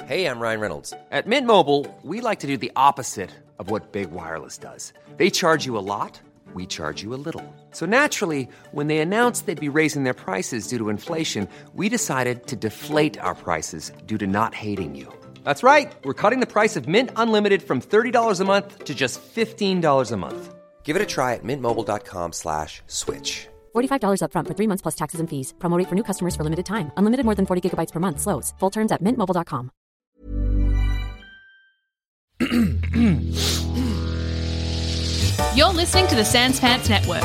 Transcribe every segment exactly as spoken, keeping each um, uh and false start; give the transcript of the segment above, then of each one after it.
Hey, I'm Ryan Reynolds. At Mint Mobile, we like to do the opposite of what Big Wireless does. They charge you a lot, we charge you a little. So naturally, when they announced they'd be raising their prices due to inflation, we decided to deflate our prices due to not hating you. That's right. We're cutting the price of Mint Unlimited from thirty dollars a month to just fifteen dollars a month. Give it a try at mintmobile.com slash switch. forty-five dollars up front for three months plus taxes and fees. Promo rate for new customers for limited time. Unlimited more than forty gigabytes per month. Slows full terms at mint mobile dot com. You're listening to the Sans Pants Network.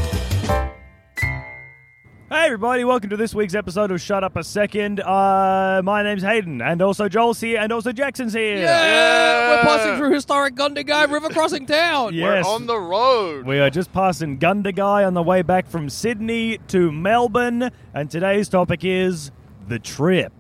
Hey everybody, welcome to this week's episode of Shut Up a Second. Uh, my name's Hayden, and also Joel's here, and also Jackson's here. Yeah, we're passing through historic Gundagai River Crossing Town. Yes. We're on the road. We are just passing Gundagai on the way back from Sydney to Melbourne, and today's topic is the trip.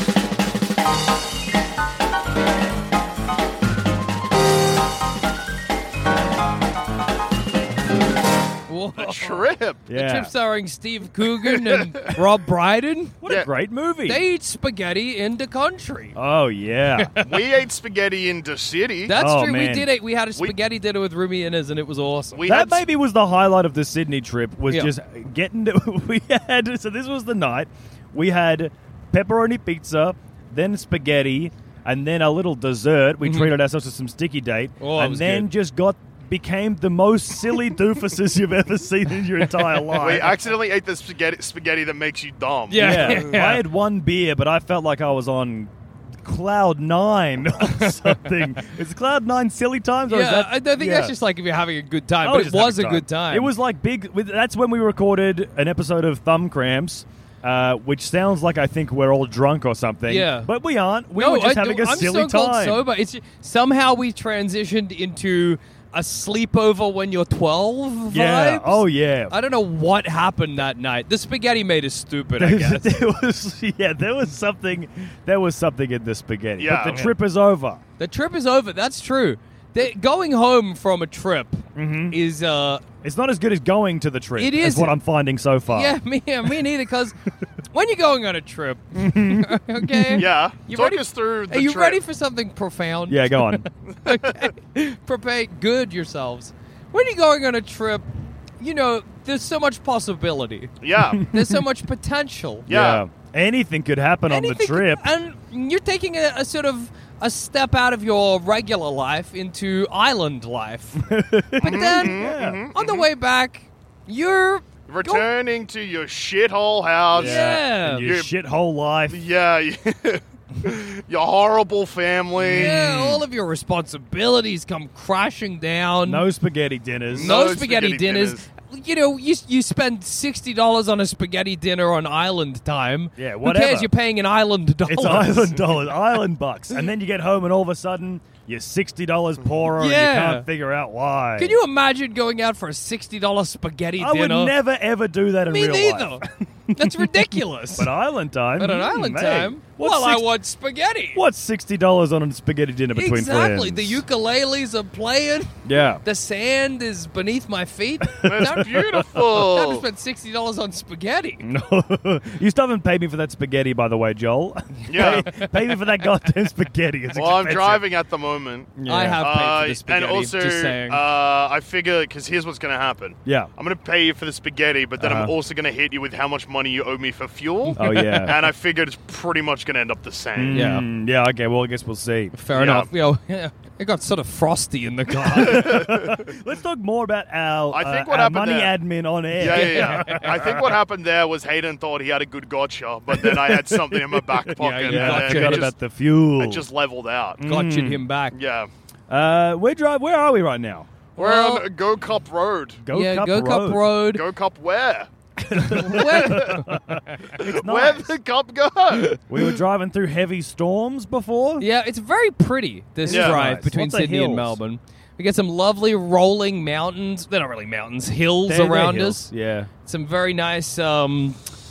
Whoa. The trip. The Yeah. trip starring Steve Coogan and Rob Brydon. What Yeah. a great movie. They eat spaghetti in the country. Oh, yeah. We ate spaghetti in the city. That's Oh, true. man. We did it. We had a spaghetti dinner with Rumi Innes, and it was awesome. we That had maybe was the highlight of the Sydney trip, was Yeah. just getting to, we had, so this was the night, we had pepperoni pizza, then spaghetti, and then a little dessert. We Mhm. treated ourselves to some sticky date, Oh, it and was then good. just got, became the most silly doofuses you've ever seen in your entire life. we accidentally ate the spaghetti spaghetti that makes you dumb. Yeah. Yeah. I had one beer, but I felt like I was on cloud nine or something. Is cloud nine silly times? Or is yeah, that, I don't think yeah. that's just like if you're having a good time, I but just it was a having good time. It was like big. with- That's when we recorded an episode of Thumb Cramps, uh, which sounds like I think we're all drunk or something. Yeah. but we aren't. We no, were just I, having a I'm silly so called time. sober. It's somehow we transitioned into a sleepover when you're twelve. Yeah. Vibes. Oh yeah. I don't know what happened that night. The spaghetti made us stupid, I guess. there was yeah. There was something. There was something in the spaghetti. Yeah. But the trip is over. The trip is over. That's true. The, going home from a trip Mm-hmm. is, uh, It's not as good as going to the trip. It is is. what I'm finding so far. yeah, me, yeah, me neither. Because when you're going on a trip, okay, Yeah. You Talk ready- us through the are you trip. ready for something profound? Yeah. Go on. Okay. Prepare good yourselves. When you're going on a trip, you know there's so much possibility. Yeah. There's so much potential. Yeah. Anything could happen on the Anything- trip. and you're taking a, a sort of a step out of your regular life into island life. But then Yeah. on the way back, you're Returning to your shithole house. Yeah. And your You- shithole life. Yeah. Your horrible family. yeah, all of your responsibilities come crashing down. No spaghetti dinners. No, No spaghetti, spaghetti dinners. dinners. You know, you you spend sixty dollars on a spaghetti dinner on island time. Yeah, Who whatever. cares? You're paying in island dollars. It's island dollars, island bucks. And then you get home and all of a sudden you're sixty dollars poorer and you Yeah. can't figure out why. Can you imagine going out for a sixty dollars spaghetti I dinner? would never ever do that in Me real neither. life. That's ridiculous. But island time. But on mm, island mate. time, What's well, I six- want spaghetti. What's sixty dollars on a spaghetti dinner between exactly. friends? The ukuleles are playing. Yeah. The sand is beneath my feet. That's Time to beautiful. spend sixty dollars on spaghetti. No, you still haven't paid me for that spaghetti, by the way, Joel. Yeah. pay, pay me for that goddamn spaghetti. It's Well, I'm expensive. driving at the moment. Yeah. I have paid Uh, for the spaghetti. and also, just saying. uh, I figure, because here's what's going to happen. Yeah. I'm going to pay you for the spaghetti, but then I'm Uh-huh. also going to hit you with how much money you owe me for fuel. Oh yeah. And I figured it's pretty much going to end up the same. Yeah. Mm, yeah. Okay. Well, I guess we'll see. Fair yeah. enough. You know, yeah, it got sort of frosty in the car. Let's talk more about our, I think uh, what our happened money there- admin on air. Yeah, yeah, yeah. I think what happened there was Hayden thought he had a good gotcha, but then I had something in my back pocket. you Yeah, I gotcha. and then forgot it about just, the fuel. it just leveled out. Gotcha him back. Yeah. Uh, we're drive. Where are we right now? We're Well- on Go Cup Road. Go yeah, Cup Go Road. Cup Road. Go Cup where? Where- It's Where nice. the cup go? We were driving through heavy storms before. yeah, it's very pretty, this Yeah. drive Nice. between Lots of Sydney and hills. Melbourne. We get some lovely rolling mountains. They're not really mountains, hills They're- they're around hills. us. Yeah. Some very nice, um,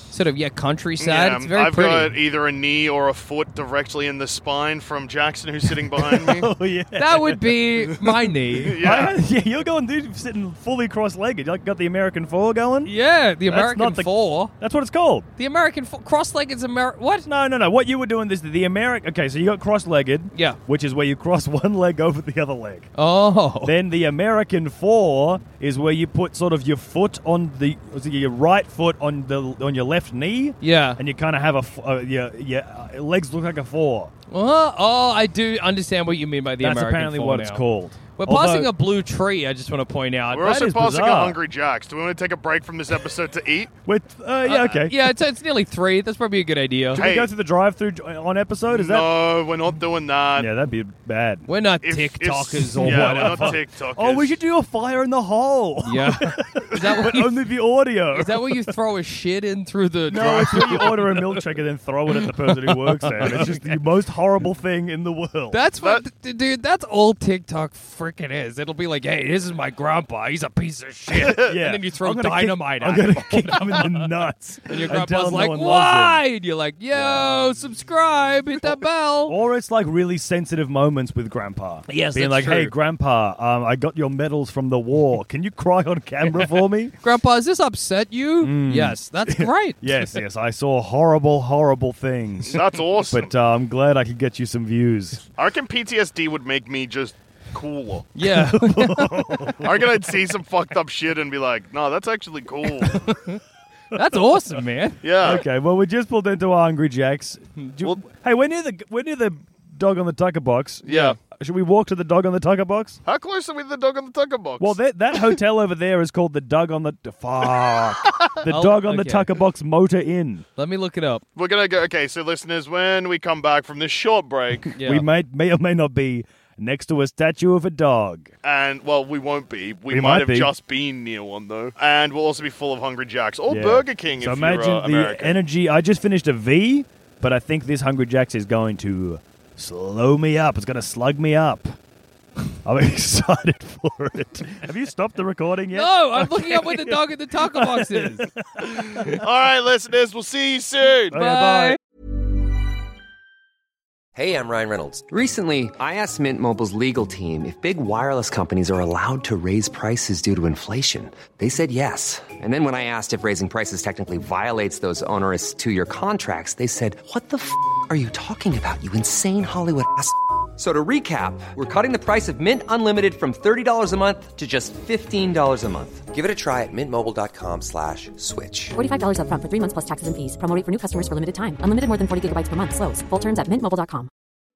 sort of, yeah, countryside. Yeah, It's very I've pretty. got either a knee or a foot directly in the spine from Jackson, who's sitting behind me. Oh, yeah. That would be my knee. Yeah. I- yeah, you're going, dude, sitting fully cross-legged. You like, got the American four going? Yeah, the That's American not the- four. That's what it's called. The American four. Cross-legged's American. What? No, no, no. What you were doing is the, the American... Okay, so you got cross-legged. Yeah. Which is where you cross one leg over the other leg. Oh. Then the American four is where you put sort of your foot on the... was it your right foot on the on your left knee. Yeah. And you kind of have a... f- Uh, your, your uh, legs look like a four. Oh, oh, I do understand what you mean by the That's American apparently four what now. it's called. We're Although- passing a blue tree, I just want to point out. We're That also is passing a bizarre. Hungry Jacks. Do we want to take a break from this episode to eat? With, uh, yeah, okay. Uh, yeah, it's, it's nearly three. That's probably a good idea. Should we Hey. go through the drive-through on episode? Is that... No, we're not doing that. Yeah, that'd be bad. We're not If- if- TikTokers or yeah, whatever. we're not TikTokers. Oh, we should do a fire in the hole. Yeah. Is that But what you, only the audio. is that where you throw a shit in through the No, it's drive? when you order a milkshake and then throw it at the person who works there. It's just the most horrible thing in the world. That's what, d- dude, that's all TikTok freaking is. It'll be like, hey, this is my grandpa. He's a piece of shit. yeah. And then you throw I'm gonna dynamite kick, at I'm him. gonna kick him in the nuts. And your and tell grandpa's him no like, one loves him. why? And you're like, yo, subscribe, hit that bell. Or it's like really sensitive moments with Grandpa. Yes, Being that's like, hey, true. Grandpa, um, I got your medals from the war. Can you cry on camera for me? Grandpa, does this upset you? Mm. Yes, that's great. Yes, yes. I saw horrible, horrible things. That's awesome. But uh, I'm glad I could get you some views. I reckon P T S D would make me just cooler. Yeah. I reckon I'd see some fucked up shit and be like, no, that's actually cool. That's awesome, man. Yeah. Okay, well, we just pulled into our Hungry Jacks. Do you- Well- hey, we're near the we're near the dog on the tucker box. Yeah. Should we walk to the dog on the tucker box? How close are we to the dog on the tucker box? Well, that that hotel over there is called the Dog on the fuck the I'll- Dog on the okay. Tucker Box Motor Inn. Let me look it up. We're going to go. Okay, so listeners, when we come back from this short break, Yeah. We may may or may not be next to a statue of a dog. and, well, we won't be. We, We might, might have be. just been near one, though. And we'll also be full of Hungry Jacks. Or Yeah. Burger King So if imagine you're uh, the American. energy. I just finished a V, but I think this Hungry Jacks is going to slow me up. It's going to slug me up. I'm excited for it. Have you stopped the recording yet? No, I'm looking up where the dog in the taco box is. All right, listeners, we'll see you soon. Okay, bye. Hey, I'm Ryan Reynolds. Recently, I asked Mint Mobile's legal team if big wireless companies are allowed to raise prices due to inflation. They said yes. And then when I asked if raising prices technically violates those onerous two-year contracts, they said, what the f*** are you talking about, you insane Hollywood ass f- So to recap, we're cutting the price of Mint Unlimited from thirty dollars a month to just fifteen dollars a month. Give it a try at mintmobile.com slash switch. forty-five dollars upfront for three months plus taxes and fees. Promo rate for new customers for limited time. Unlimited more than forty gigabytes per month. Slows full terms at mint mobile dot com.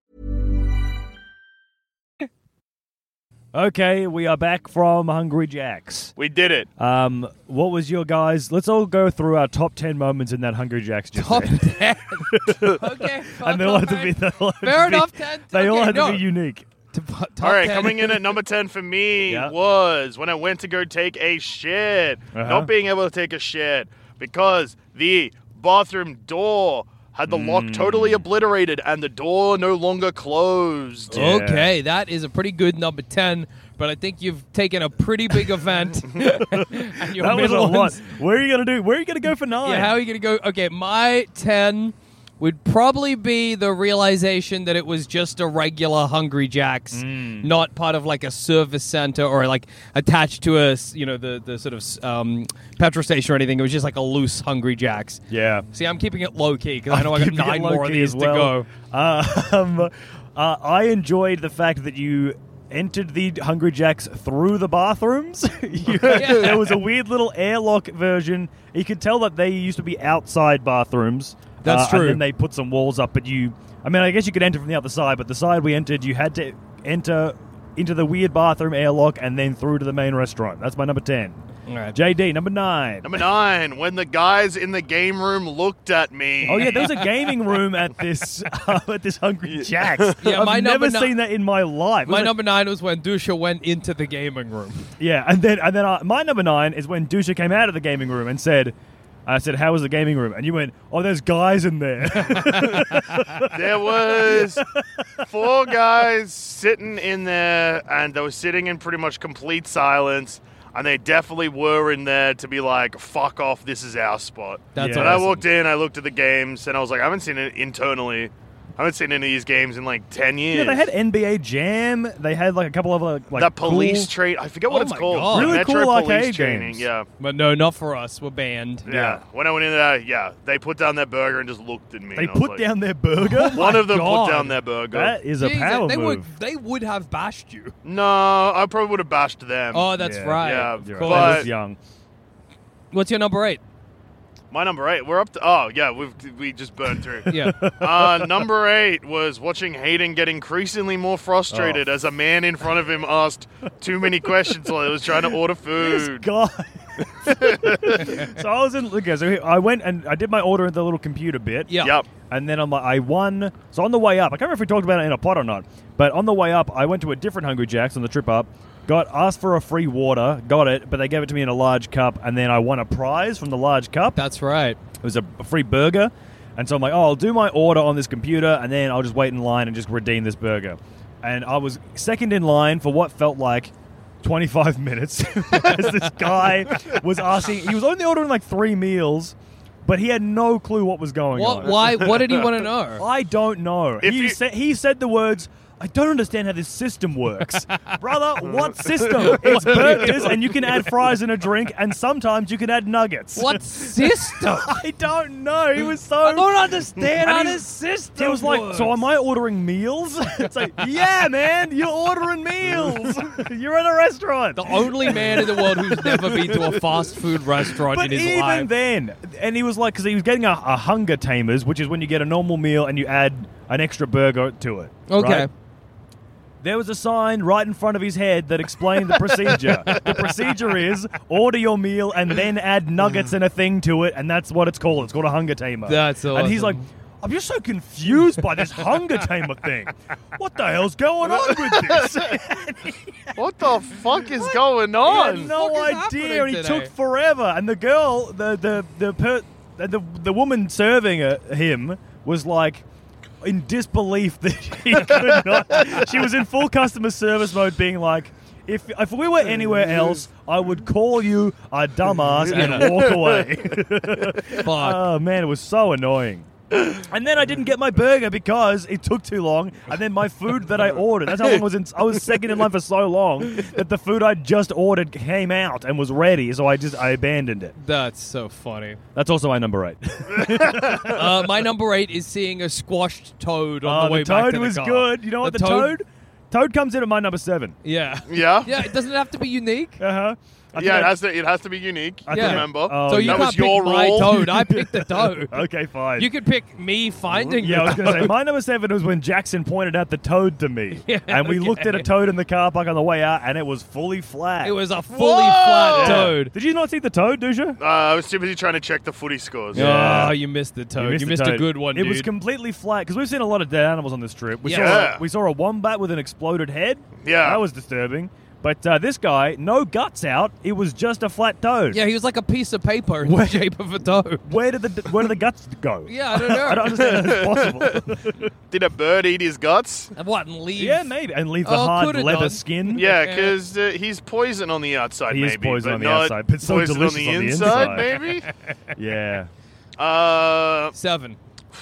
Okay, we are back from Hungry Jacks. We did it. Um, what was your guys? Let's all go through our top ten moments in that Hungry Jacks. Just Top said. ten. Okay. and they all have to be. They all have Fair to be- enough, ten. They all Okay, have no. to be unique. Top All right, ten. coming in at number ten for me Yeah. was when I went to go take a shit. Uh-huh. Not being able to take a shit because the bathroom door had the lock Mm. totally obliterated and the door no longer closed. Yeah. Okay, that is a pretty good number ten, but I think you've taken a pretty big event. and your That was a middle lot. ones- Where are you gonna do? Where are you gonna go for nine? Yeah, how are you going to go? Okay, my ten would probably be the realization that it was just a regular Hungry Jack's, Mm. not part of like a service center or like attached to a, s- you know, the, the sort of um, petrol station or anything. It was just like a loose Hungry Jack's. Yeah. See, I'm keeping it low key because I know I got Keeping it nine more of low-key these as well. to go. Uh, um, uh, I enjoyed the fact that you entered the Hungry Jacks through the bathrooms. You- Yeah. There was a weird little airlock version. You could tell that they used to be outside bathrooms. That's uh, true. And then they put some walls up, but you... I mean, I guess you could enter from the other side, but the side we entered, you had to enter into the weird bathroom airlock and then through to the main restaurant. That's my number ten. All right. J D, number nine. Number nine, when the guys in the game room looked at me. Oh yeah, there was a gaming room at this uh, at this Hungry Jack's. Yeah, I've my never number ni- seen that in my life. My Was it- number nine was when Dusha went into the gaming room. yeah, and then and then uh, my number nine is when Dusha came out of the gaming room and said, "I said, how was the gaming room?" And you went, "Oh, there's guys in there." There was four guys sitting in there, and they were sitting in pretty much complete silence. And they definitely were in there to be like, fuck off, this is our spot. That's Yeah. And I awesome. walked in, I looked at the games, and I was like, I haven't seen it internally. I haven't seen any of these games in like ten years. Yeah, they had N B A Jam. They had like a couple of like, like the police cool- trade. I forget what Oh it's my called. God. The Really Metro cool police arcade training. games. Yeah. But no, not for us. We're banned. yeah, When I went in there, yeah, they put down their burger and just looked at me. They and I was put like- down their burger. One of them God. put down their burger. That is a Jeez, power they move. would they would have bashed you. No, I probably would have bashed them. Oh, that's Yeah. right. Yeah, Of You're course. right. I was But- young. What's your number eight? My number eight. We're up to. Oh, yeah, we've we just burned through. Yeah. Uh, number eight was watching Hayden get increasingly more frustrated Oh. as a man in front of him asked too many questions while he was trying to order This food. guy. So I was in. Okay, so I went and I did my order in the little computer bit. Yeah. Yep. And then I'm like, I won. So on the way up, I can't remember if we talked about it in a pod or not, but on the way up, I went to a different Hungry Jack's on the trip up, got asked for a free water, got it, but they gave it to me in a large cup, and then I won a prize from the large cup. That's right. It was a, a free burger. And so I'm like, oh, I'll do my order on this computer, and then I'll just wait in line and just redeem this burger. And I was second in line for what felt like twenty-five minutes as this guy was asking. He was only ordering like three meals, but he had no clue what was going What? on. Why? What did he want to know? I don't know. If He, you- said, he said the words, I don't understand how this system works. Brother, what system? It's burgers, and you can add fries in a drink, and sometimes you can add nuggets. What system? I don't know. He was so... I don't understand And how he- this system He was like, works. so am I ordering meals? It's like, yeah, man, you're ordering meals. You're at a restaurant. The only man in the world who's never been to a fast food restaurant But in his even life. then, and he was like, because he was getting a, a hunger tamers, which is when you get a normal meal and you add an extra burger to it. Okay. right? There was a sign right in front of his head that explained the procedure. The procedure is order your meal and then add nuggets and a thing to it, and that's what it's called. It's called a hunger tamer. That's And he's like, awesome. I'm just so confused by this hunger tamer thing. What the hell's going on with this? What the fuck is going He on? had no What is idea, happening and he today? took forever. And the girl, the the the per, the, the woman serving uh, him was like in disbelief that he could not. She was in full customer service mode, being like, "If if we were anywhere else, I would call you a dumbass and walk away." Fuck. Oh man, it was so annoying. And then I didn't get my burger because it took too long. And then my food that I ordered, that's how long I was in. I was second in line for so long that the food I just ordered came out and was ready. So I just I abandoned it. That's so funny. That's also my number eight. Uh, my number eight is seeing a squashed toad on Oh, the way the back toad to the was car. good. You know what? The, toad? toad, comes in at my number seven. Yeah. Yeah? Yeah. It doesn't have to be unique. Uh huh. Yeah, it has to. It has to be unique. I Yeah. Remember? Oh, so you that can't was your pick my rule. toad. I picked the toad. Okay, fine. You could pick me finding Yeah, I was the going to say, toad. my number seven was when Jackson pointed out the toad to me. Yeah, and we okay. looked at a toad in the car park on the way out, and it was fully flat. It was a fully Whoa! flat Yeah. toad. Did you not see the toad, Dusha? Uh, I was too busy trying to check the footy scores. Yeah. Oh, you missed the toad. You the missed, a toad. good one, It dude. was completely flat because we've seen a lot of dead animals on this trip. We Yeah. saw we saw a wombat with an exploded head. Yeah. that was disturbing. But uh, this guy, no guts out. It was just a flat toad. yeah, he was like a piece of paper in Where- the shape of a toad. Where did the where did the guts go? Yeah, I don't know. I don't understand how that's possible. Did a bird eat his guts? And what, and leave? Yeah, maybe, and leave the Oh, hard could've leather done. skin. Yeah, Yeah. because uh, he's poison on the outside, He maybe. is poison but on the not outside, but so poison delicious on the, on the inside, inside. maybe? Yeah. Uh, Seven.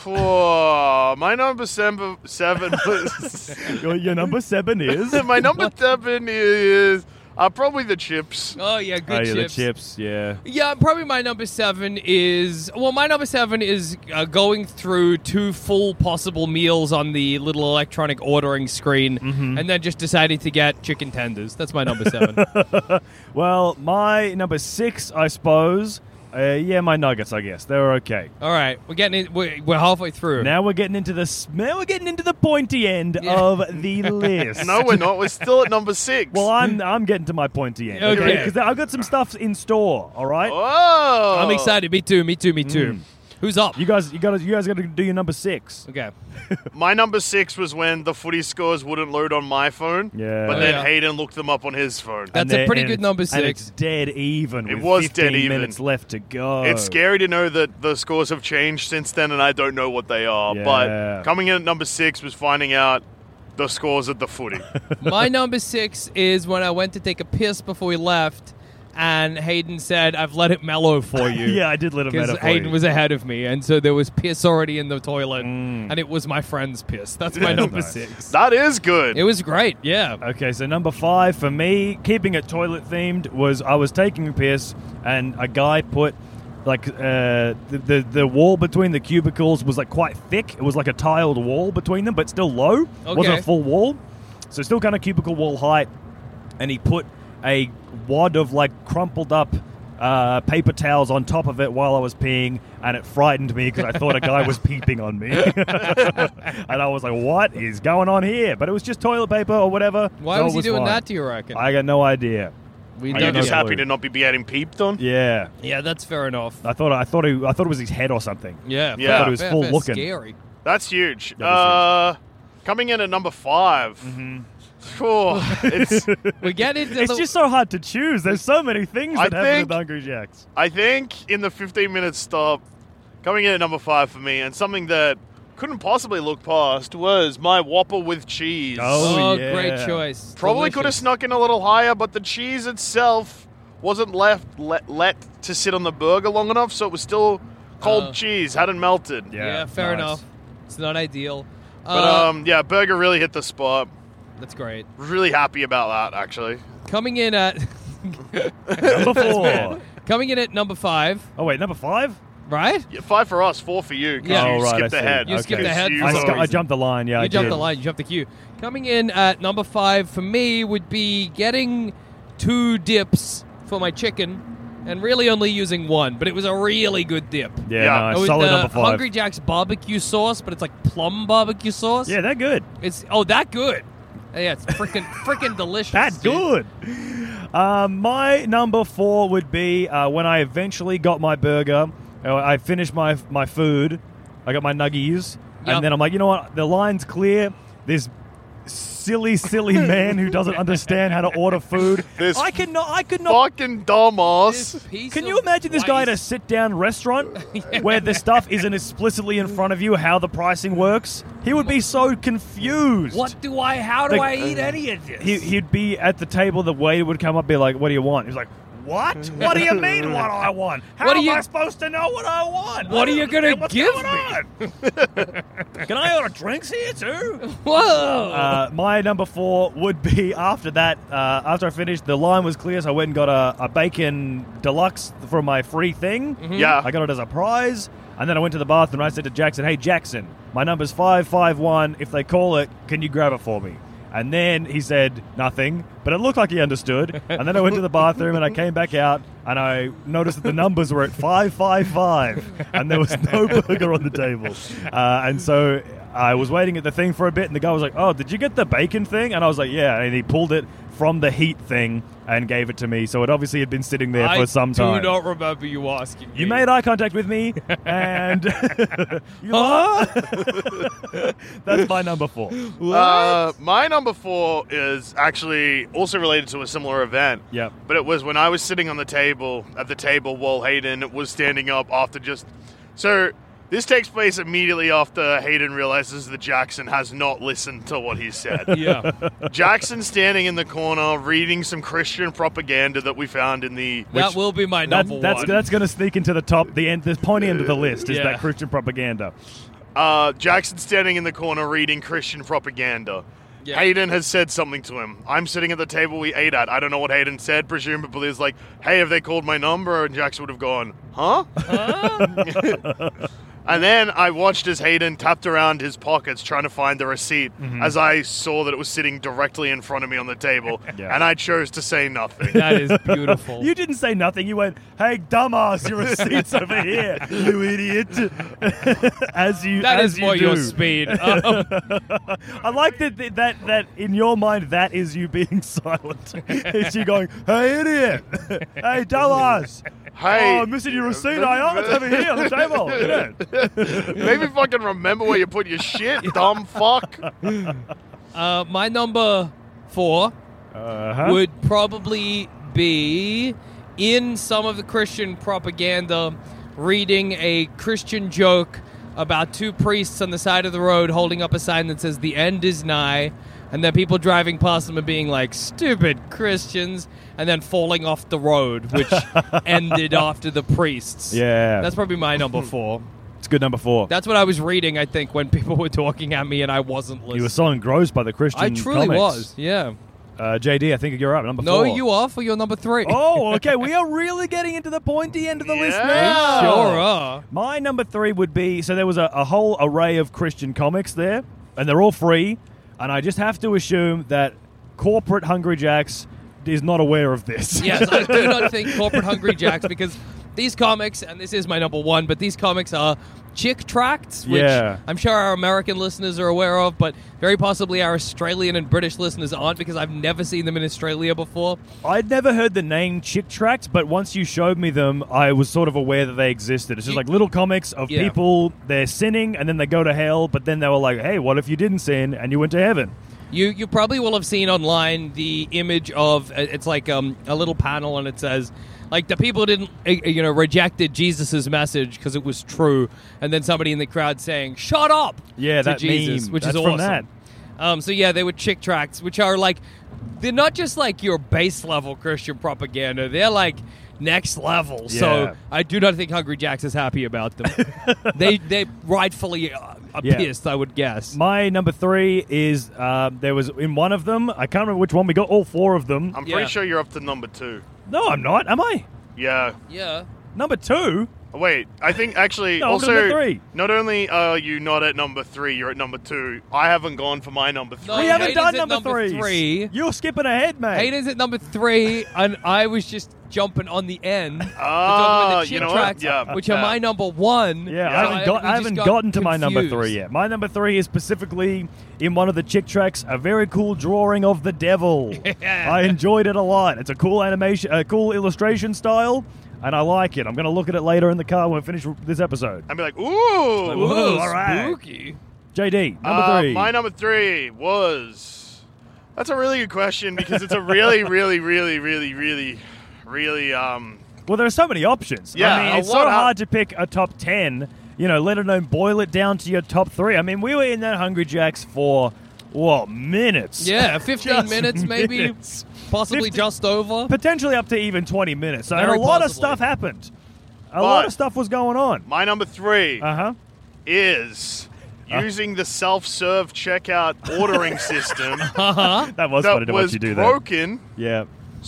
for my number seven, seven was... Your, your number seven is. my number seven is uh, probably the chips. Oh, yeah, good oh, yeah, chips. the chips. Yeah. Yeah, probably my number seven is... Well, my number seven is uh, going through two full possible meals on the little electronic ordering screen Mm-hmm. and then just deciding to get chicken tenders. That's my number seven. Well, my number six, I suppose. Uh, yeah, my nuggets. I guess they were okay. All right, we're getting in, we're, we're halfway through. Now we're getting into the s- now we're getting into the pointy end Yeah. of the list. No, we're not. We're still at number six. Well, I'm I'm getting to my pointy end. Okay. Because I've got some stuff in store. All right. Oh! I'm excited. Me too. Me too. Me too. Mm. Who's up? You guys, you got you guys got to do your number six. Okay. My number six was when the footy scores wouldn't load on my phone. Yeah. But Oh, then yeah. Hayden looked them up on his phone. That's And a they're- pretty and good it's- number And six. it's dead even. It with was dead fifteen even. minutes left to go. It's scary to know that the scores have changed since then, and I don't know what they are. Yeah. But coming in at number six was finding out the scores at the footy. My number six is when I went to take a piss before we left, and Hayden said, "I've let it mellow for you." Yeah, I did let it Because mellow for Hayden you. was ahead of me, and so there was piss already in the toilet, and it was my friend's piss. That's my That's number nice. six. That is good. It was great, yeah. Okay, so number five for me, keeping it toilet themed, was I was taking a piss and a guy put like uh, the, the the wall between the cubicles was like quite thick. It was like a tiled wall between them, but still low. It wasn't Okay. a full wall, so still kind of cubicle wall height. And he put a wad of like crumpled up uh, paper towels on top of it while I was peeing, and it frightened me because I thought a guy was peeping on me. And I was like, what is going on here? But it was just toilet paper or whatever. Why so was it he doing fine. that, do you reckon? I got no idea. we Are don't you just know. happy to not be getting peeped on? Yeah. Yeah, that's fair enough. I thought I thought he, I thought it was his head or something. Yeah, Yeah. fair, I thought it was fair, full fair. looking. Scary. That's huge. That was Uh, coming in at number five. Mm-hmm. Oh, it's, We get into It's the... just so hard to choose. There's so many things I that happen think- with Hungry Jacks. I think in the fifteen minute stop, coming in at number five for me, and something that couldn't possibly look past was my Whopper with cheese. Oh, Oh, yeah. great choice. Probably could have Delicious. snuck in a little higher, but the cheese itself wasn't left let, let to sit on the burger long enough, so it was still cold Uh, cheese, hadn't melted. Yeah, Yeah, fair nice. enough. It's not ideal. But Uh, um, yeah, burger really hit the spot. that's great. Really happy about that, actually. Coming in at Number four. coming in at number five, Oh wait, number five. right? Yeah, five for us, four for you. 'Cause Yeah. you Oh, right, skipped I see. ahead. You skipped Okay. ahead You for I, some sc- thought- I jumped the line. Yeah, you I jumped did. the line. You jumped the queue. Coming in at number five for me would be getting two dips for my chicken, and really only using one, but it was a really good dip. Yeah, Yeah. nice. It was Solid the number five. Hungry Jack's barbecue sauce, but it's like plum barbecue sauce. Yeah, they're good. It's oh that good. Yeah, it's freaking freaking delicious. That's dude. good. Um, my number four would be uh, when I eventually got my burger. uh, I finished my my food. I got my nuggies, Yep. and then I'm like, you know what? The line's clear. This silly, silly man who doesn't understand how to order food. This I could not. I could not. Fucking dumbass. This piece Can of you imagine this guy at a rice. sit-down restaurant where the stuff isn't explicitly in front of you, how the pricing works? He would be so confused. What do I? How do Like, I eat any of this? He, he'd be at the table, the waiter would come up and be like, what do you want? He's like, what? What do you mean what I want? How What are am you- I supposed to know what I want? What I are you don't gonna understand what's give going on. Can I order drinks here too? Whoa! Uh, my number four would be after that, uh, after I finished, the line was clear, so I went and got a, a bacon deluxe for my free thing. Yeah. I got it as a prize. And then I went to the bathroom and I said to Jackson, hey, Jackson, my number's five five one. If they call it, can you grab it for me? And then he said nothing, but it looked like he understood. And then I went to the bathroom and I came back out and I noticed that the numbers were at five five five and there was no burger on the table. Uh, and so I was waiting at the thing for a bit and the guy was like, oh, did you get the bacon thing? And I was like, yeah. And he pulled it from the heat thing and gave it to me. So it obviously had been sitting there I for some time. do not remember you asking. You me. made eye contact with me, and you that's my number four. Uh, my number four is actually also related to a similar event. Yep. But it was when I was sitting on the table, at the table while Hayden was standing up after just... So, this takes place immediately after Hayden realizes that Jackson has not listened to what he said. Yeah. Jackson standing in the corner reading some Christian propaganda that we found in the... That will be my That, number that's one. that's going to sneak into the top, the end, the pointy end of the list is Yeah. that Christian propaganda. Uh, Jackson standing in the corner reading Christian propaganda. Yeah. Hayden has said something to him. I'm sitting at the table we ate at. I don't know what Hayden said. Presumably it's like, hey, have they called my number? And Jackson would have gone, huh? And then I watched as Hayden tapped around his pockets trying to find the receipt as I saw that it was sitting directly in front of me on the table. Yeah. And I chose to say nothing. That is beautiful. You didn't say nothing. You went, "Hey, dumbass, your receipt's over here, you idiot." as you, That as is you more do. your speed. Um, I like that, that that in your mind that is you being silent. It's you going, "Hey, idiot! Hey, dumbass! Hey, Oh, I'm missing your receipt. I am. It's over here on the table. Isn't it?" maybe fucking remember where you put your shit, dumb fuck. uh, my number four Uh-huh. would probably be in some of the Christian propaganda, reading a Christian joke about two priests on the side of the road holding up a sign that says "The end is nigh," and then people driving past them are being like, "Stupid Christians," and then falling off the road, which ended after the priests. Yeah. That's probably my number four. It's good number four. That's what I was reading, I think, when people were talking at me and I wasn't listening. You were so engrossed by the Christian I truly comics. was, yeah. Uh, J D, I think you're up. Number No, four. you are for your number three. Oh, okay. We are really getting into the pointy end of the list Yeah. now. Sure are. My number three would be, so there was a, a whole array of Christian comics there, and they're all free, and I just have to assume that corporate Hungry Jacks is not aware of this. Yes, I do not think corporate Hungry Jacks, because these comics, and this is my number one, but these comics are chick tracts, which Yeah. I'm sure our American listeners are aware of, but very possibly our Australian and British listeners aren't, because I've never seen them in Australia before. I'd never heard the name Chick Tracts, but once you showed me them, I was sort of aware that they existed. It's just You- like little comics of Yeah. people, they're sinning, and then they go to hell, but then they were like, hey, what if you didn't sin and you went to heaven? You you probably will have seen online the image of, it's like um, a little panel, and it says, like, the people didn't, uh, you know, rejected Jesus' message because it was true, and then somebody in the crowd saying, "Shut up!" Yeah, to that Jesus, meme. which That's is from awesome. that. Um, so yeah, they were chick tracts, which are like, they're not just like your base level Christian propaganda; they're like next level. Yeah. So I do not think Hungry Jacks is happy about them. they they rightfully uh, are Yeah. pissed, I would guess. My number three is, uh, there was in one of them, I can't remember which one, we got all four of them. I'm Yeah. pretty sure you're up to number two. No, I'm not, am I? Yeah. Yeah. Number two? Wait, I think actually No, I'm also number three. not only are you not at number three, you're at number two. I haven't gone for my number three. No, we Oh, haven't Hayden's done at number, number threes. three. You're skipping ahead, mate. Hayden's at number three, and I was just jumping on the end. Ah, the you chick know what? tracks, Yeah, which yeah. are my number one. Yeah, Yeah. I haven't, got, we I just haven't got gotten to my number confused. three yet. My number three is specifically in one of the chick tracks, a very cool drawing of the devil. I enjoyed it a lot. It's a cool animation, a cool illustration style, and I like it. I'm going to look at it later in the car when we finish this episode. I'd be like, ooh. Whoa, all right. spooky. J D, number Uh, three. My number three was. That's a really good question because it's a really, really, really, really, really, really. Um. Well, there are so many options. Yeah, I mean, a it's so lot of- hard to pick a top ten, you know, let alone boil it down to your top three. I mean, we were in that Hungry Jacks for, what, minutes? Yeah, fifteen Just minutes maybe, minutes. possibly fifty just over. Potentially up to even twenty minutes. So and Very a lot of possibly. stuff happened. A But- lot of stuff was going on. My number three Uh-huh. is using the self-serve checkout ordering system That was funny that to watch was you do that. broken. Yeah.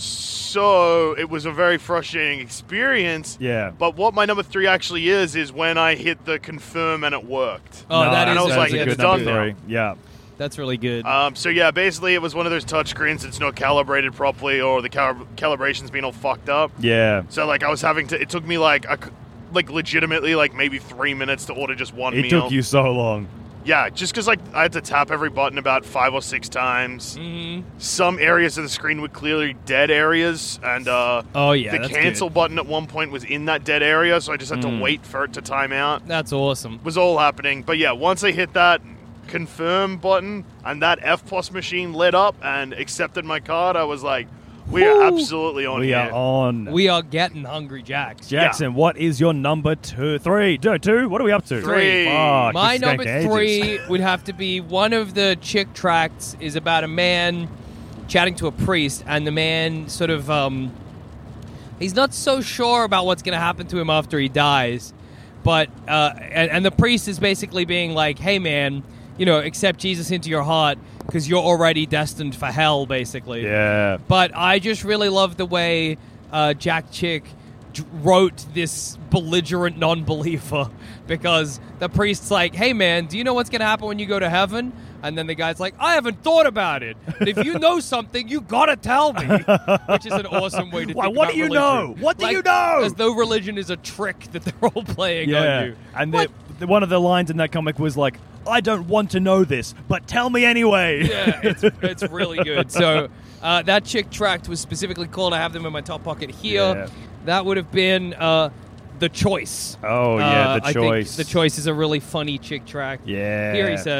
So it was a very frustrating experience. Yeah. But what my number three actually is is when I hit the confirm and it worked. Oh, No, that and is I was that's like, a yeah, good it's number done now. three. Yeah. That's really good. Um, so yeah, basically it was one of those touch screens that's not calibrated properly, or the cal- calibration's been all fucked up. Yeah. So like I was having to. It took me like a, like legitimately like maybe three minutes to order just one It meal. took you so long. Yeah, just because like I had to tap every button about five or six times. Mhm. Some areas of the screen were clearly dead areas, and uh, Oh, yeah, the that's cancel good. button at one point was in that dead area, so I just had Mm. to wait for it to time out. That's awesome. Was all happening, but yeah, once I hit that confirm button and that F P O S machine lit up and accepted my card, I was like, we are Woo! absolutely on We here. are on. We are getting Hungry Jacks. Jackson, what is your number two? Three. Two. two? What are we up to? Three. Fuck, My this is going number to ages. three would have to be one of the chick tracts is about a man chatting to a priest, and the man sort of um, he's not so sure about what's going to happen to him after he dies, but uh, and, and the priest is basically being like, "Hey, man, you know, accept Jesus into your heart because you're already destined for hell, basically." Yeah. But I just really love the way uh, Jack Chick d- wrote this belligerent non-believer, because the priest's like, "Hey man, do you know what's going to happen when you go to heaven?" And then the guy's like, "I haven't thought about it. But if you know something, you gotta tell me." Which is an awesome way to Why, think what about do you religion. know? What do Like, you know? As though religion is a trick that they're all playing Yeah. on you. And the, the, one of the lines in that comic was like, I don't want to know this, but tell me anyway. Yeah, it's, it's really good. So uh, that chick tract was specifically called. I have them in my top pocket here. Yeah. That would have been uh, The Choice. Oh, yeah, Uh, The I Choice. think The Choice is a really funny chick tract. Yeah. Here he says,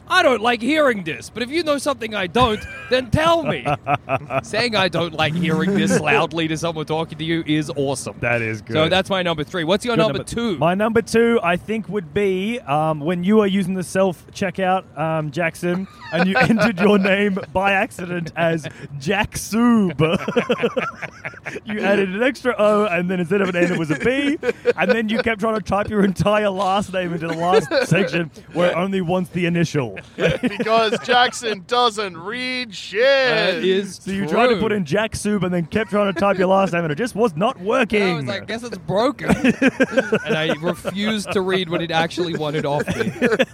I don't like hearing this, but if you know something I don't, then tell me. Saying I don't like hearing this loudly to someone talking to you is awesome. That is good. So that's my number three. What's your Good number, two? My number two, I think, would be um, when you are using the self-checkout, um, Jackson, and you entered your name by accident as Jack Soob. You added an extra O, and then instead of an N, it was a B, and then you kept trying to type your entire last name into the last section where it only wants the initial. Because Jackson doesn't read shit. That is So you true. tried to put in Jack Soob and then kept trying to type your last name, and it just was not working. I was like, I guess it's broken. And I refused to read what it actually wanted off me.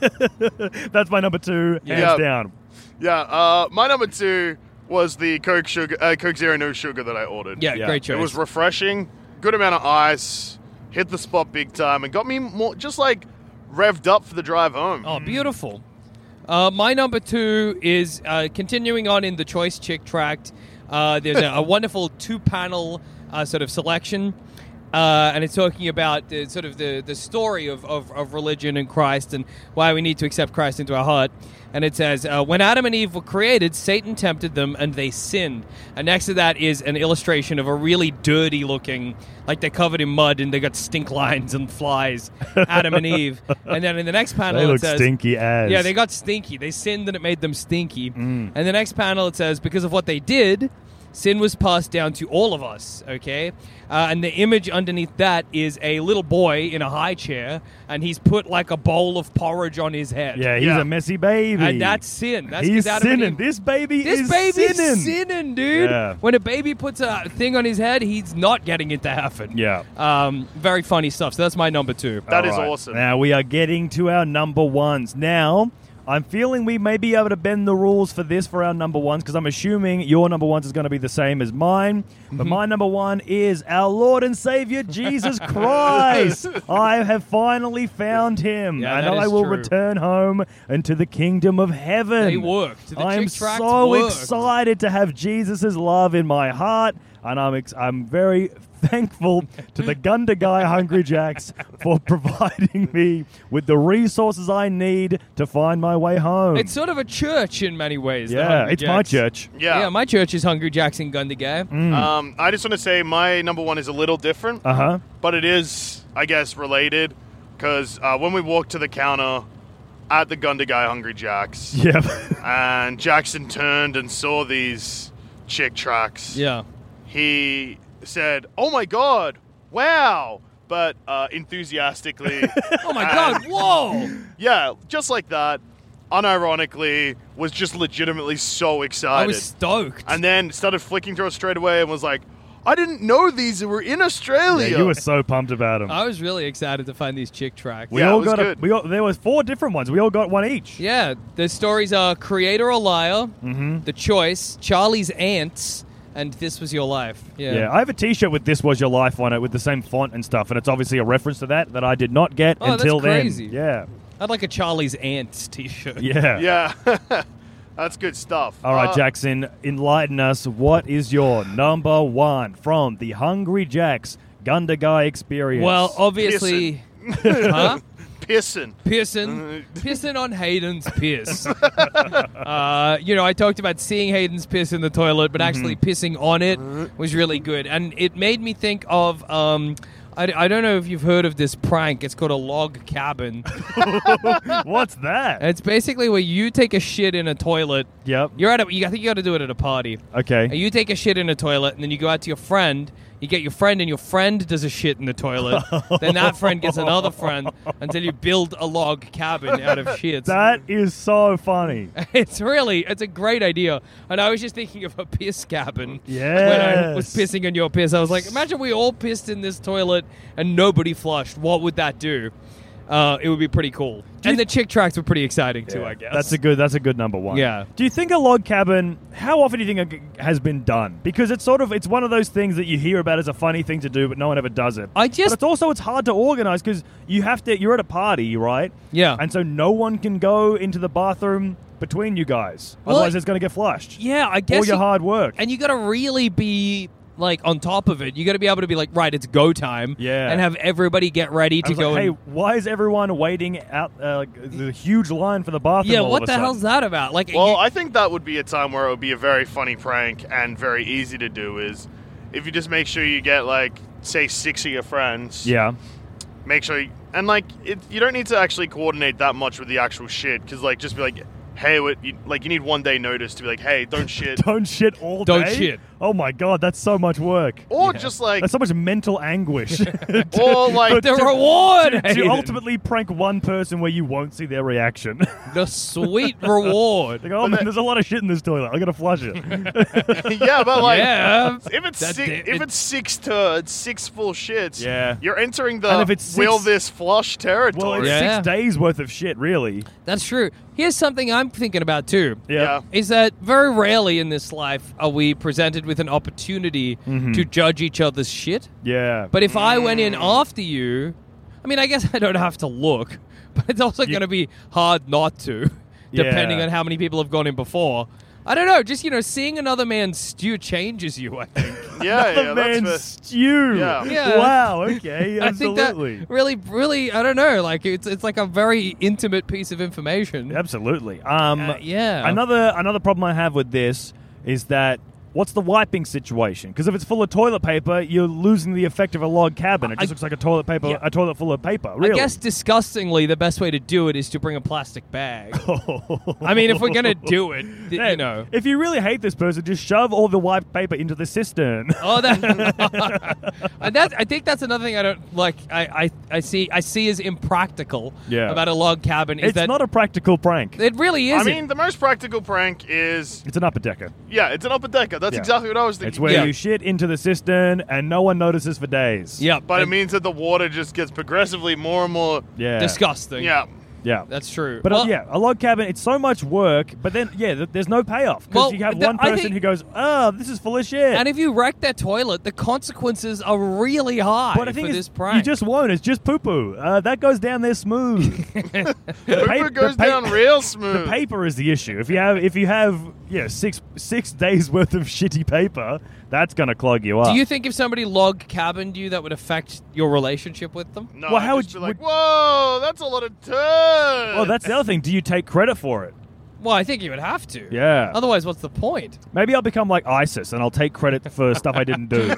That's my number two, hands Yeah. down. Yeah, uh, my number two was the Coke sugar, uh, Coke Zero No Sugar that I ordered. Yeah, Yeah. great choice. It was refreshing, good amount of ice, hit the spot big time, and got me more just like revved up for the drive home. Oh, beautiful. Uh, my number two is uh, continuing on in the Choice Chick tract. Uh, there's a, a wonderful two-panel uh, sort of selection, uh, and it's talking about the, sort of the, the story of, of, of religion and Christ and why we need to accept Christ into our heart. And it says, uh, when Adam and Eve were created, Satan tempted them and they sinned. And next to that is an illustration of a really dirty looking, like they're covered in mud and they got stink lines and flies, Adam and Eve. And then in the next panel They it look says... stinky as. Yeah, they got stinky. They sinned and it made them stinky. And the next panel it says, because of what they did, sin was passed down to all of us, okay? Uh, and the image underneath that is a little boy in a high chair, and he's put like a bowl of porridge on his head. Yeah, he's Yeah. a messy baby. And that's sin. That's he's 'cause Adam and sinning. Eve- This baby This is baby's sinning. sinning, dude. Yeah. When a baby puts a thing on his head, he's not getting into heaven. Yeah. Um, very funny stuff. So that's my number two. That All is right. awesome. Now we are getting to our number ones. Now, I'm feeling we may be able to bend the rules for this for our number ones because I'm assuming your number ones is going to be the same as mine. But Mm-hmm. my number one is our Lord and Savior Jesus Christ. I have finally found him, Yeah, and that I is will true. return home into the kingdom of heaven. They worked. The I am Chick Tracts so worked. excited to have Jesus' love in my heart, and I'm ex- I'm very thankful to the Gunda Guy Hungry Jacks for providing me with the resources I need to find my way home. It's sort of a church in many ways. the yeah, Hungry it's my Jacks. church. Yeah. Yeah, my church is Hungry Jackson Gundigay. Um, I just want to say my number one is a little different, Uh huh. but it is, I guess, related because uh, when we walked to the counter at the Gunda Guy Hungry Jacks, Yep. and Jackson turned and saw these chick tracks, Yeah. he said, "Oh my god, wow!" But uh, enthusiastically, Oh my and- God! Whoa! yeah, just like that, unironically, was just legitimately so excited. I was stoked. and then started flicking through it straight away and was like, I didn't know these were in Australia. Yeah, you were so pumped about them. I was really excited to find these chick tracks. we Yeah, all it was got a, good. we all, there was four different ones. We all got one each. Yeah, the stories are Creator or Liar, Mm-hmm. The Choice, Charlie's Ants, and This Was Your Life. Yeah. Yeah, I have a T-shirt with "This Was Your Life" on it with the same font and stuff, and it's obviously a reference to that that I did not get Oh, that's until crazy. then. Yeah, I'd like a Charlie's Ants t-shirt. yeah, Yeah. That's good stuff. All right, Uh, Jackson, enlighten us. What is your number one from the Hungry Jacks Gunda Guy experience? Well, obviously... huh? Pissing. Pissing, pissing on Hayden's piss. uh, you know, I talked about seeing Hayden's piss in the toilet, but actually pissing on it was really good, and it made me think of. Um, I, I don't know if you've heard of this prank. It's called a log cabin. what's that? It's basically where you take a shit in a toilet. Yep. You're at a. You, I think you got to do it at a party. Okay. And you take a shit in a toilet, and then you go out to your friend. You get your friend, and your friend does a shit in the toilet. Then that friend gets another friend until you build a log cabin out of shits. That is so funny. It's really, it's a great idea. And I was just thinking of a piss cabin. When I was Yes. pissing on your piss, I was like, imagine we all pissed in this toilet and nobody flushed. What would that do? Uh, it would be pretty cool. Do you- And the chick tracks were pretty exciting too, Yeah, I guess. That's a good. That's a good number one. Yeah. Do you think a log cabin? How often do you think it has been done? Because it's sort of it's one of those things that you hear about as a funny thing to do, but no one ever does it. I just- But it's also it's hard to organize because you have to. You're at a party, right? Yeah. And so no one can go into the bathroom between you guys. Well, Otherwise, it's going to get flushed. Yeah, I guess. All your you- hard work. And you got to really be like on top of it. You got to be able to be like, right, it's go time. Yeah. And have everybody get ready I to was go. like, hey, and, why is everyone waiting out? Uh, like, there's a huge line for the bathroom. yeah, all what of the a sudden. hell's that about? Like, Well, you- I think that would be a time where it would be a very funny prank and very easy to do is if you just make sure you get, like, say, six of your friends. Yeah. Make sure, you, and, like, it, you don't need to actually coordinate that much with the actual shit, because, like, just be like, hey, what, you, like, you need one day notice to be like, hey, don't shit. Don't shit all Don't day. shit. Oh my god, that's so much work. Or just, like, That's so much mental anguish. or, like, the reward, to, to Hayden. ultimately prank one person where you won't see their reaction. the sweet reward. Like, oh man, there's a lot of shit in this toilet. I gotta flush it. yeah, but, like, yeah. if it's That six, di- if it- it's six turds, six full shits, Yeah. you're entering the And if it's will six- this flush Well, territory. it's Yeah. six days worth of shit, really. That's true. Here's something I'm thinking about too. Yeah. Yeah. Is that very rarely in this life are we presented with an opportunity Mm-hmm. to judge each other's shit. Yeah. But if I went in after you, I mean, I guess I don't have to look, but it's also You- going to be hard not to, Yeah. depending on how many people have gone in before. I don't know. Just, you know, seeing another man's stew changes you, I think. yeah, the yeah, man's that's stew. Yeah. Yeah. Wow. Okay. I think Absolutely. that really, really, I don't know. Like, it's it's like a very intimate piece of information. Absolutely. Um, Uh, yeah. Another another problem I have with this is that what's the wiping situation? Because if it's full of toilet paper, you're losing the effect of a log cabin. It just I- looks like a toilet paper, Yeah. a toilet full of paper. Really. I guess disgustingly, the best way to do it is to bring a plastic bag. I mean, if we're gonna do it, th- Hey, you know. if you really hate this person, just shove all the wiped paper into the cistern. Oh, that. and that I think that's another thing I don't like. I, I, I see I see as impractical Yeah. about a log cabin is It's that not a practical prank. it really I isn't. mean, the most practical prank is It's an upper decker. yeah, it's an upper decker. That's Yeah. exactly what I was thinking. It's where Yeah. you shit into the cistern and no one notices for days. yeah, But it and means that the water just gets progressively more and more. Yeah. disgusting. Yeah. Yeah. That's true. But uh, Well, yeah, a log cabin, it's so much work, but then, yeah, th- there's no payoff. Because Well, you have the- one I person think- who goes, oh, this is full of shit. And if you wreck their toilet, the consequences are really high but the thing for is, this prank. you just won't. It's just poo-poo. Uh, that goes down there smooth. the Pooper goes down real smooth. The paper is the issue. If you have, if you have, yeah, six six days worth of shitty paper, that's gonna clog you up. Do you think if somebody log cabined you, that would affect your relationship with them? No, Well, I'd how just would- be like, would- whoa, that's a lot of turds. Well, that's the other thing. Do you take credit for it? Well, I think you would have to. Yeah. Otherwise, what's the point? Maybe I'll become like ISIS and I'll take credit for stuff I didn't do.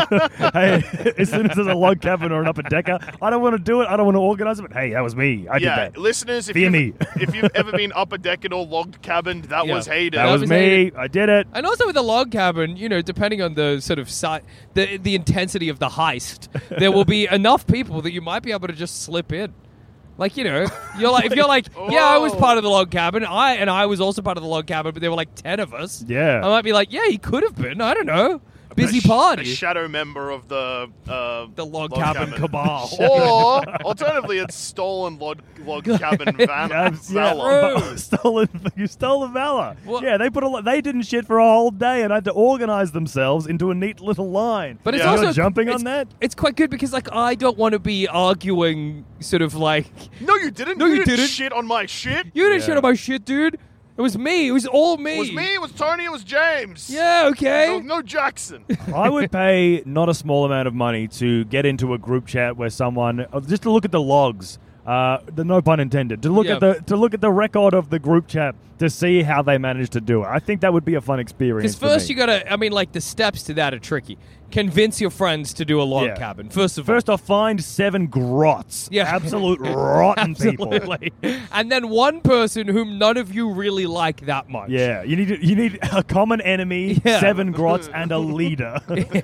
Hey, as soon as there's a log cabin or an upper decker, I don't want to do it. I don't want to organize it. But hey, that was me. I yeah, did that. listeners, if Fear you've, me. if you've ever been upper decked or logged cabined, that Yeah. was Hayden. That That was was me. it. I did it. And also with a log cabin, you know, depending on the sort of si- the the intensity of the heist, there will be enough people that you might be able to just slip in. Like, you know, you're like if you're like, yeah, I was Whoa. part of the log cabin, I and I was also part of the log cabin, but there were like ten of us. Yeah. I might be like, yeah, he could have been. I don't know, busy a sh- party. A shadow member of the uh, The log cabin cabal. Or alternatively, it's stolen log, log cabin van Um, valor. but- stolen. You stole the valor. Well- yeah, they put a. lo- They didn't shit for a whole day and had to organize themselves into a neat little line. But it's Yeah. You're also jumping it's, on that. It's quite good because like I don't want to be arguing sort of like No, you didn't. No, you didn't didn't. shit on my shit. you didn't Yeah. shit on my shit, dude. It was me. It was all me. It was me. It was Tony. It was James. Yeah, okay. There was no Jackson. I would pay not a small amount of money to get into a group chat where someone uh, just to look at the logs. Uh, the no pun intended. To look Yeah. at the to look at the record of the group chat to see how they managed to do it. I think that would be a fun experience. Because for first me. you gotta, I mean, like the steps to that are tricky. Convince your friends to do a log Yeah. cabin. First of all, First off, find seven grots. Yeah. Absolute rotten people. absolutely, and then one person whom none of you really like that much. Yeah, you need you need a common enemy, Yeah. seven grots, and a leader.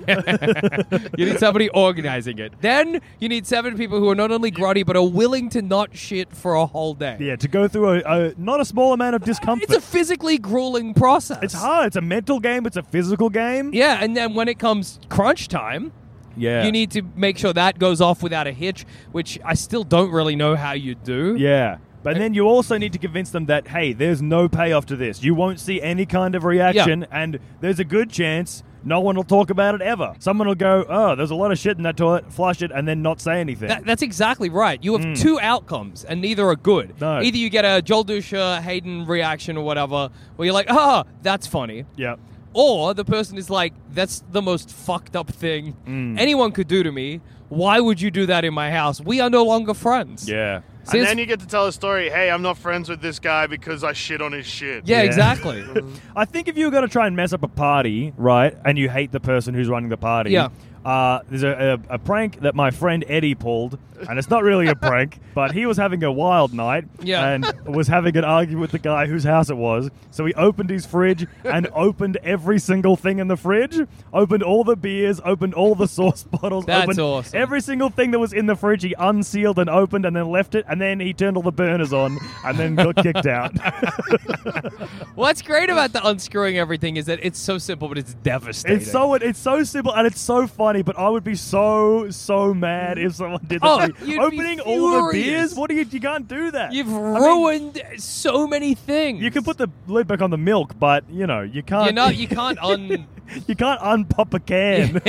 You need somebody organizing it. Then you need seven people who are not only grotty but are willing to not shit for a whole day. yeah, to go through a, a not a small amount of discomfort. It's a physically grueling process. It's hard. It's a mental game. It's a physical game. Yeah, and then when it comes crunch time, Yeah. you need to make sure that goes off without a hitch, which I still don't really know how you do. Yeah. But then you also need to convince them that, hey, there's no payoff to this. You won't see any kind of reaction, and there's a good chance no one will talk about it ever. Someone will go, oh, there's a lot of shit in that toilet, flush it, and then not say anything. That, that's exactly right. You have two outcomes, and neither are good. Hmm. No. Either you get a Joel Dusha, Hayden reaction or whatever, where you're like, ah, that's funny. yeah. Or the person is like, that's the most fucked up thing Mm. anyone could do to me. Why would you do that in my house? We are no longer friends. Yeah. See, And it's- then you get to tell a story, hey, I'm not friends with this guy because I shit on his shit. yeah, Yeah. exactly. I think if you were going to try and mess up a party, right, and you hate the person who's running the party, Yeah. uh, there's a, a, a prank that my friend Eddie pulled, and it's not really a prank, but he was having a wild night Yeah. and was having an argument with the guy whose house it was. So he opened his fridge and opened every single thing in the fridge, opened all the beers, opened all the sauce bottles, That's opened awesome. every single thing that was in the fridge. He unsealed and opened and then left it, and then he turned all the burners on and then got kicked out. What's great about the unscrewing everything is that it's so simple, but it's devastating. It's so it's so simple and it's so funny, but I would be so so mad if someone did that. Oh, to me. you'd be Opening all the furious. beers? What do you? You can't do that. You've I mean, ruined so many things. you can put the lid back on the milk, but you know you can't. You're not. You can't un. you can't unpop a can.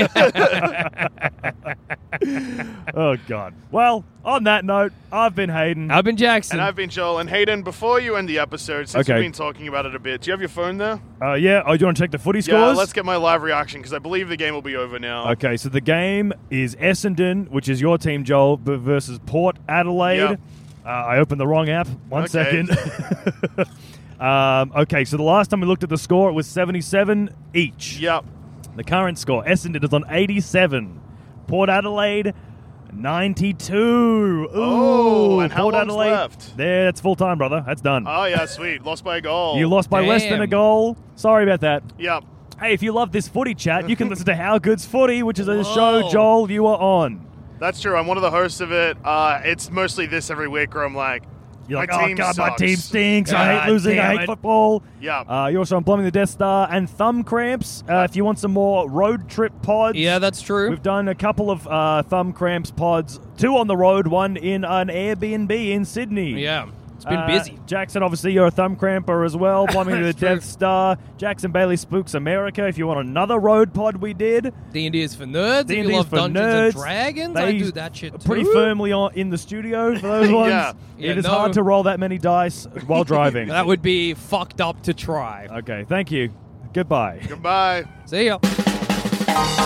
Oh God. Well, on that note, I've been Hayden. I've been Jackson. And I've been Joel. And Hayden, before you end the episode, since Okay. we've been talking about it a bit, do you have your phone there? Uh, yeah. Oh, do you want to check the footy Yeah, scores? let's get my live reaction because I believe the game will be over now. Okay, so the game is Essendon, which is your team, Joel, b- versus Port Adelaide. Yep. Uh, I opened the wrong app. One Okay. second. um, okay, so the last time we looked at the score, it was seventy-seven each. Yep. The current score, Essendon is on eighty-seven. Port Adelaide, ninety-two. Ooh, Oh, and how Port long's Adelaide. left? There, that's full time, brother. That's done. Oh, yeah, sweet. Lost by a goal. you lost by less than a Damn. goal. Sorry about that. Yep. Hey, if you love this footy chat, you can listen to How Good's Footy, which is a Whoa. show, Joel, you are on. That's true. I'm one of the hosts of it. Uh, it's mostly this every week where I'm like, You're my like, oh team God, sucks. my team stinks. I God hate losing. I damn hate it. football. Yeah. Uh, you're also on Plumbing the Death Star and Thumb Cramps. Uh, if you want some more road trip pods. yeah, that's true. We've done a couple of uh, Thumb Cramps pods, two on the road, one in an Airbnb in Sydney. Yeah, it's been Uh, busy. Jackson, obviously, you're a thumb cramper as well. Plumbing to the That's true. Death Star. Jackson Bailey Spooks America. If you want another road pod, we did. D and D is for nerds. D if and you D is love for Dungeons nerds. and Dragons, I They do that shit are too. pretty firmly on in the studio for those ones. Yeah. Yeah, it is no. hard to roll that many dice while driving. That would be fucked up to try. Okay, thank you. Goodbye. goodbye. See ya.